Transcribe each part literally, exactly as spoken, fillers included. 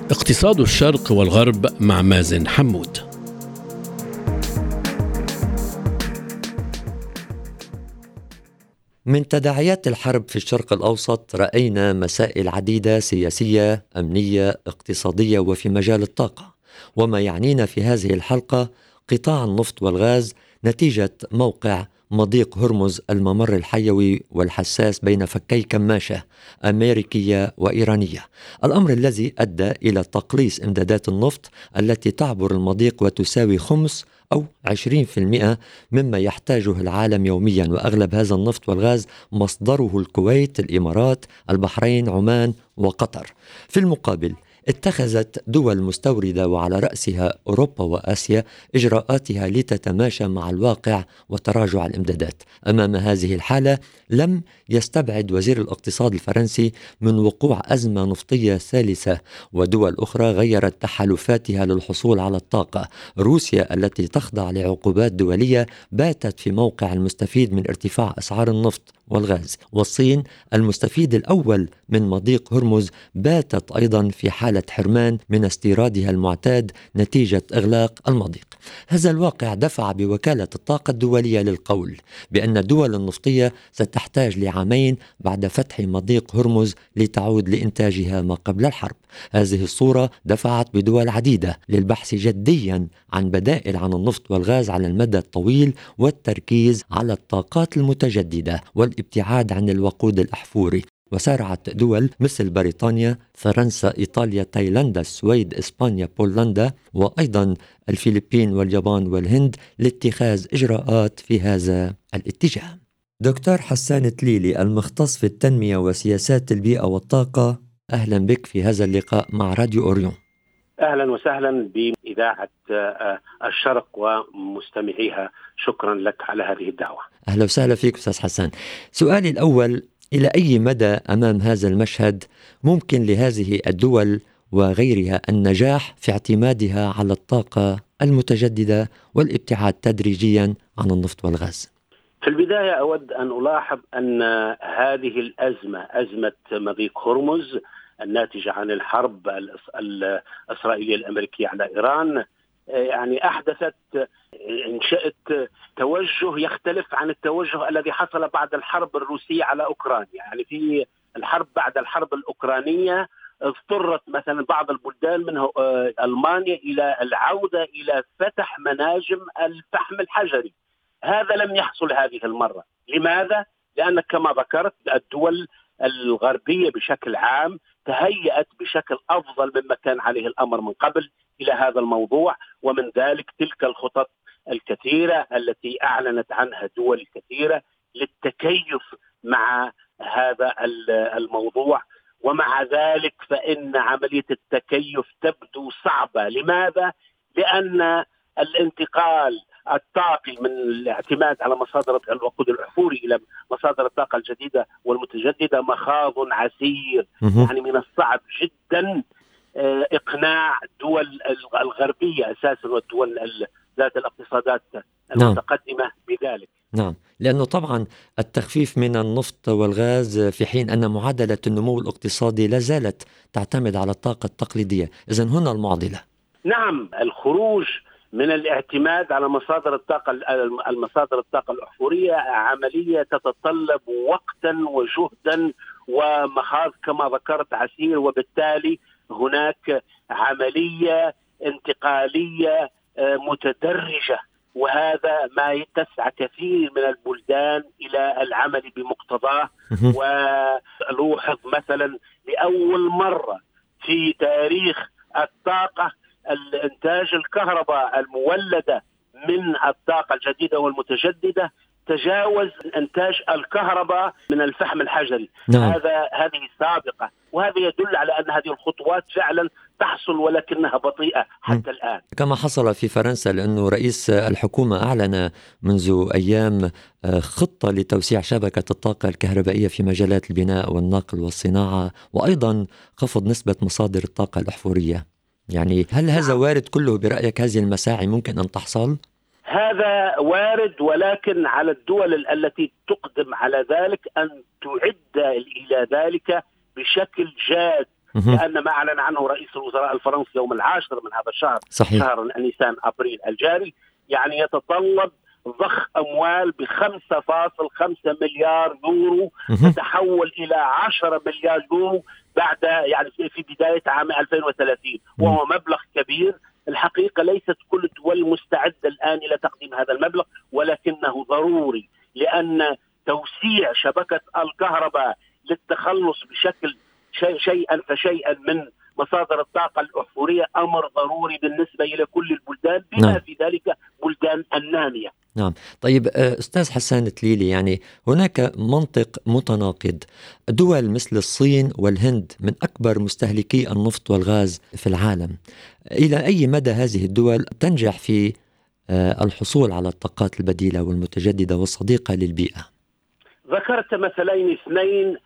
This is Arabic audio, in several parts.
اقتصاد الشرق والغرب مع مازن حمود. من تداعيات الحرب في الشرق الأوسط رأينا مسائل عديدة سياسية، أمنية، اقتصادية وفي مجال الطاقة. وما يعنينا في هذه الحلقة قطاع النفط والغاز نتيجة موقع مضيق هرمز، الممر الحيوي والحساس بين فكي كماشة أمريكية وإيرانية، الأمر الذي أدى إلى تقليص إمدادات النفط التي تعبر المضيق وتساوي خمس أو عشرين بالمئة مما يحتاجه العالم يوميا، وأغلب هذا النفط والغاز مصدره الكويت، الإمارات، البحرين، عمان وقطر. في المقابل اتخذت دول مستوردة وعلى رأسها أوروبا وآسيا إجراءاتها لتتماشى مع الواقع وتراجع الإمدادات. أمام هذه الحالة لم يستبعد وزير الاقتصاد الفرنسي من وقوع أزمة نفطية ثالثة، ودول أخرى غيرت تحالفاتها للحصول على الطاقة. روسيا التي تخضع لعقوبات دولية باتت في موقع المستفيد من ارتفاع أسعار النفط والغاز، والصين المستفيد الأول من مضيق هرمز باتت أيضا في حالة حرمان من استيرادها المعتاد نتيجة إغلاق المضيق. هذا الواقع دفع بوكالة الطاقة الدولية للقول بأن الدول النفطية ستحتاج لعامين بعد فتح مضيق هرمز لتعود لإنتاجها ما قبل الحرب. هذه الصورة دفعت بدول عديدة للبحث جديا عن بدائل عن النفط والغاز على المدى الطويل والتركيز على الطاقات المتجددة والابتعاد عن الوقود الأحفوري. وسارعت دول مثل بريطانيا، فرنسا، إيطاليا، تايلاندا، السويد، إسبانيا، بولندا وأيضا الفلبين واليابان والهند لاتخاذ إجراءات في هذا الاتجاه. دكتور حسان تليلي المختص في التنمية وسياسات البيئة والطاقة، أهلا بك في هذا اللقاء مع راديو أوريون. أهلا وسهلا بإذاعة الشرق ومستمعيها، شكرا لك على هذه الدعوة. أهلا وسهلا فيك أستاذ حسان. سؤالي الأول، إلى أي مدى أمام هذا المشهد ممكن لهذه الدول وغيرها النجاح في اعتمادها على الطاقة المتجددة والابتعاد تدريجيا عن النفط والغاز؟ في البداية أود أن ألاحظ أن هذه الأزمة، أزمة مضيق هرمز الناتجة عن الحرب الإسرائيلية الأمريكية على إيران، يعني أحدثت انشأت توجه يختلف عن التوجه الذي حصل بعد الحرب الروسية على أوكرانيا. يعني في الحرب بعد الحرب الأوكرانية اضطرت مثلا بعض البلدان منه ألمانيا إلى العودة إلى فتح مناجم الفحم الحجري. هذا لم يحصل هذه المرة. لماذا؟ لأن كما ذكرت الدول الغربية بشكل عام تهيأت بشكل أفضل مما كان عليه الأمر من قبل إلى هذا الموضوع، ومن ذلك تلك الخطط الكثيرة التي أعلنت عنها دول كثيرة للتكيف مع هذا الموضوع. ومع ذلك فإن عملية التكيف تبدو صعبة. لماذا؟ لأن الانتقال الطاقي من الاعتماد على مصادر الوقود الأحفوري إلى مصادر الطاقة الجديدة والمتجددة مخاض عسير. يعني من الصعب جدا إقناع الدول الغربية أساسا والدول ذات الاقتصادات المتقدمة بذلك. نعم، لأنه طبعا التخفيف من النفط والغاز في حين أن معدلة النمو الاقتصادي لا زالت تعتمد على الطاقة التقليدية. إذن هنا المعضلة. نعم، الخروج من الاعتماد على مصادر الطاقة المصادر الطاقة الأحفورية عملية تتطلب وقتا وجهدا ومخاض كما ذكرت عسير، وبالتالي هناك عملية انتقالية متدرجة، وهذا ما تسعى كثير من البلدان إلى العمل بمقتضاه. ولوحظ مثلا لأول مرة في تاريخ الطاقة الانتاج الكهرباء المولدة من الطاقة الجديدة والمتجددة تجاوز انتاج الكهرباء من الفحم الحجري. نعم. هذا هذه سابقة، وهذا يدل على أن هذه الخطوات فعلا تحصل ولكنها بطيئة حتى م. الآن، كما حصل في فرنسا، لأنه رئيس الحكومة أعلن منذ أيام خطة لتوسيع شبكة الطاقة الكهربائية في مجالات البناء والنقل والصناعة، وأيضا خفض نسبة مصادر الطاقة الأحفورية. يعني هل هذا وارد كله برأيك؟ هذه المساعي ممكن أن تحصل؟ هذا وارد، ولكن على الدول التي تقدم على ذلك أن تعد إلى ذلك بشكل جاد لأن ما أعلن عنه رئيس الوزراء الفرنسي يوم العاشر من هذا الشهر، صحيح. شهر نيسان أبريل الجاري، يعني يتطلب ضخ أموال بخمسة فاصل خمسة مليار يورو تتحول إلى عشرة مليار يورو بعد يعني في بداية عام ألفين وثلاثين، وهو مبلغ كبير. الحقيقة ليست كل الدول مستعدة الآن إلى تقديم هذا المبلغ، ولكنه ضروري لأن توسيع شبكة الكهرباء للتخلص بشكل شيء شيئا فشيئا من مصادر الطاقة الأحفورية أمر ضروري بالنسبة إلى كل البلدان، بما نعم. في ذلك بلدان النامية. نعم. طيب أستاذ حسان تليلي، يعني هناك منطق متناقض. دول مثل الصين والهند من أكبر مستهلكي النفط والغاز في العالم، إلى أي مدى هذه الدول تنجح في الحصول على الطاقات البديلة والمتجددة والصديقة للبيئة؟ ذكرت مثلين اثنين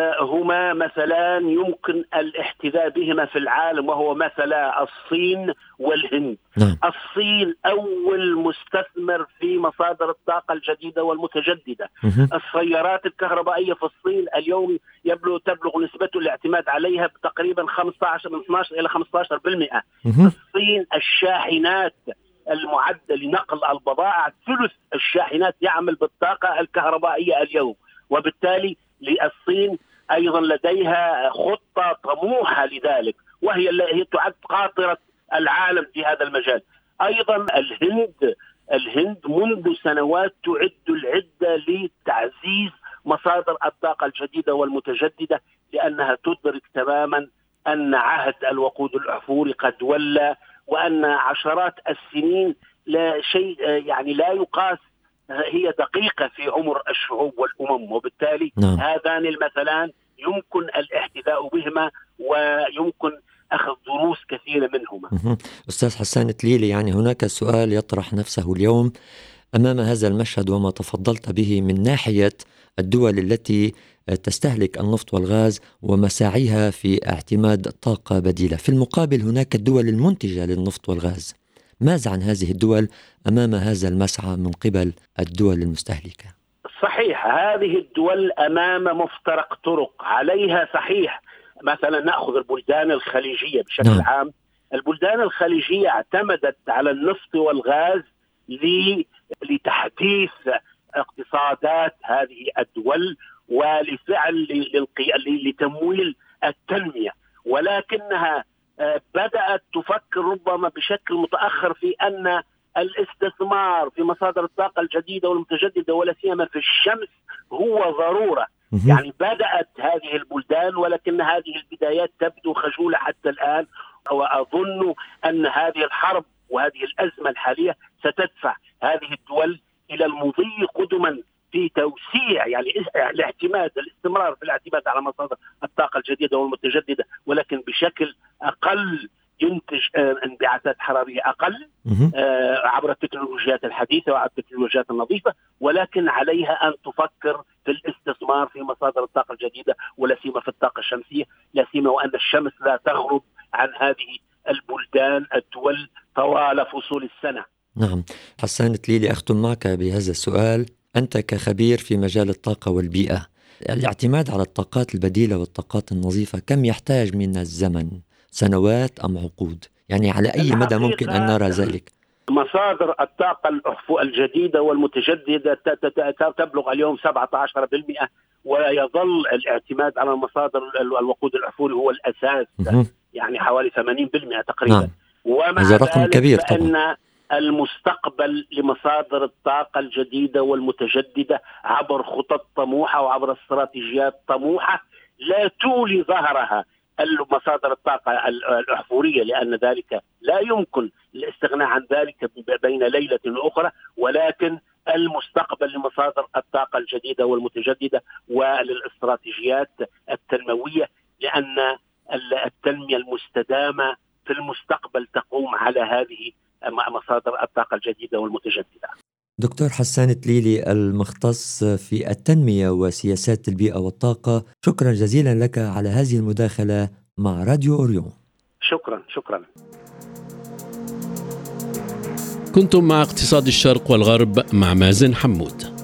هما مثلا يمكن الاحتذاء بهما في العالم، وهو مثلا الصين والهند. نعم. الصين أول مستثمر في مصادر الطاقة الجديدة والمتجددة. مه. السيارات الكهربائية في الصين اليوم يبلغ تبلغ نسبة الاعتماد عليها تقريبا خمسة عشر من اثناشر إلى خمسة عشر بالمئة. مه. الصين الشاحنات المعدة لنقل البضائع ثلث الشاحنات يعمل بالطاقة الكهربائية اليوم، وبالتالي للصين أيضا لديها خطة طموحة لذلك، وهي هي تعد قاطرة العالم في هذا المجال. أيضا الهند الهند منذ سنوات تعد العدة لتعزيز مصادر الطاقة الجديدة والمتجددة، لأنها تدرك تماما أن عهد الوقود الأحفوري قد ولى، وأن عشرات السنين لا شيء يعني لا يقاس، هي دقيقة في عمر الشعوب والأمم، وبالتالي نعم. هذان المثلان يمكن الاحتذاء بهما ويمكن أخذ دروس كثيرة منهما. أستاذ حسان تليلي، يعني هناك سؤال يطرح نفسه اليوم أمام هذا المشهد وما تفضلت به من ناحية الدول التي تستهلك النفط والغاز ومساعيها في اعتماد طاقة بديلة، في المقابل هناك الدول المنتجة للنفط والغاز. ماذا عن هذه الدول أمام هذا المسعى من قبل الدول المستهلكة؟ صحيح، هذه الدول أمام مفترق طرق عليها. صحيح، مثلا نأخذ البلدان الخليجية بشكل نعم. عام. البلدان الخليجية اعتمدت على النفط والغاز لتحديث اقتصادات هذه الدول ولفعل لتمويل التنمية، ولكنها بدأت تفكر ربما بشكل متأخر في أن الاستثمار في مصادر الطاقة الجديدة والمتجددة ولا سيما في الشمس هو ضرورة. يعني بدأت هذه البلدان، ولكن هذه البدايات تبدو خجولة حتى الآن، وأظن أن هذه الحرب وهذه الأزمة الحالية ستدفع هذه الدول إلى المضي قدما في توسيع يعني الاعتماد الاستمرار في الاعتماد على مصادر الطاقة الجديدة والمتجددة، ولكن بشكل أقل ينتج انبعاثات حرارية أقل عبر التكنولوجيات الحديثة وعبر التكنولوجيات النظيفة، ولكن عليها أن تفكر في الاستثمار في مصادر الطاقة الجديدة ولا سيما في الطاقة الشمسية، لا سيما وأن الشمس لا تغرب عن هذه البلدان الدول طوال فصول السنة. نعم. حسان تليلي، أختم معك بهذا السؤال. أنت كخبير في مجال الطاقة والبيئة، الاعتماد على الطاقات البديلة والطاقات النظيفة كم يحتاج من الزمن؟ سنوات أم عقود؟ يعني على أي مدى ممكن أن نرى ذلك؟ مصادر الطاقة الجديدة والمتجددة تبلغ اليوم سبعة عشر بالمئة، ويظل الاعتماد على مصادر الوقود الأحفوري هو الأساس، يعني حوالي ثمانين بالمئة تقريبا. نعم. ومع هذا رقم كبير طبعا. فإن المستقبل لمصادر الطاقة الجديدة والمتجددة عبر خطط طموحة وعبر استراتيجيات طموحة لا تولي ظهرها مصادر الطاقة الأحفورية، لأن ذلك لا يمكن الاستغناء عن ذلك بين ليلة وأخرى، ولكن المستقبل لمصادر الطاقة الجديدة والمتجددة وللاستراتيجيات التنموية، لأن التنمية المستدامة في المستقبل تقوم على هذه مصادر الطاقة الجديدة والمتجددة. دكتور حسان تليلي المختص في التنمية وسياسات البيئة والطاقة، شكرا جزيلا لك على هذه المداخلة مع راديو أوريون. شكرا شكرا. كنتم مع اقتصاد الشرق والغرب مع مازن حمود.